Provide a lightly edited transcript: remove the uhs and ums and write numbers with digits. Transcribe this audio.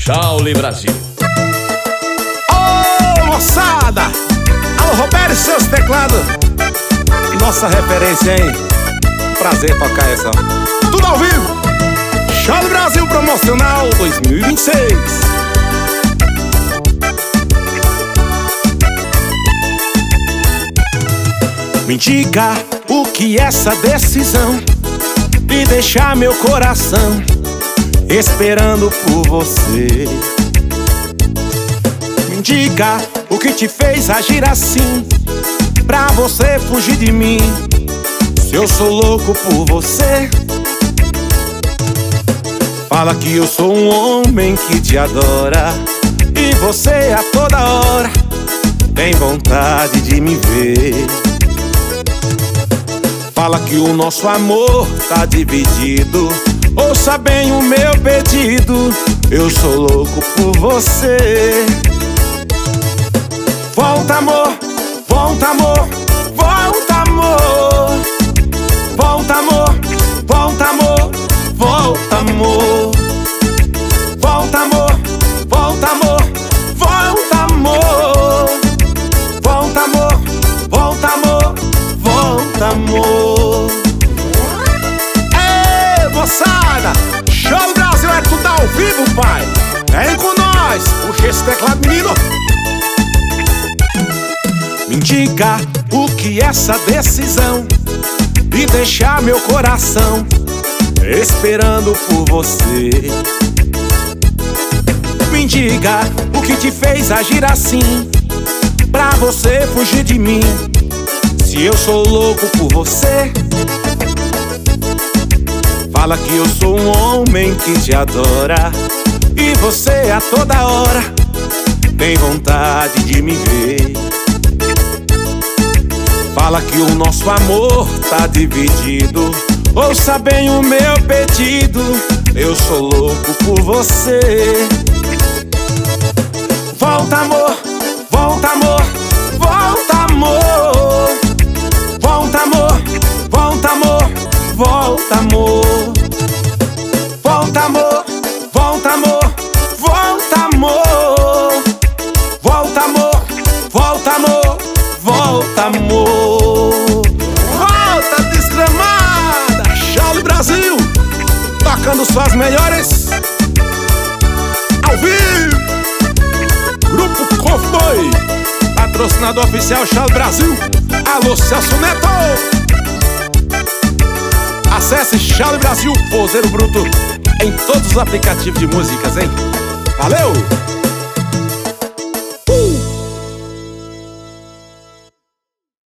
Shaoli Brasil. Ô moçada! Alô Roberto e seus teclados. Nossa referência, hein? Prazer tocar essa. Tudo ao vivo. Shaoli Brasil Promocional 2026. Me diga o que essa decisão de deixar meu coração esperando por você. Me diga o que te fez agir assim, pra você fugir de mim, se eu sou louco por você. Fala que eu sou um homem que te adora, e você a toda hora tem vontade de me ver. Fala que o nosso amor tá dividido, ouça bem o meu pedido, eu sou louco por você. Volta amor, volta amor, volta amor. Volta amor, volta amor, volta amor. Volta amor, volta amor, volta amor. Volta amor, volta amor, volta amor. Ei, moçada! Shaoli Brasil é tudo ao vivo, pai! Vem com nós! Puxa esse teclado, menino! Me diga o que essa decisão de deixar meu coração esperando por você. Me diga o que te fez agir assim, pra você fugir de mim, se eu sou louco por você. Fala que eu sou um homem que te adora, e você a toda hora tem vontade de me ver. Fala que o nosso amor tá dividido, ouça bem o meu pedido, eu sou louco por você. Volta amor, volta amor, volta amor. Volta amor, volta amor, volta amor. Volta amor, volta amor, volta amor. Volta amor, volta amor, volta amor. Volta desgramada, Shaoli Brasil, tocando suas melhores ao vivo. Grupo Cowboy, patrocinador oficial Shaoli Brasil. Alô Celso Neto. Acesse Shaoli Brasil, Forzeiro Bruto, em todos os aplicativos de músicas, hein? Valeu!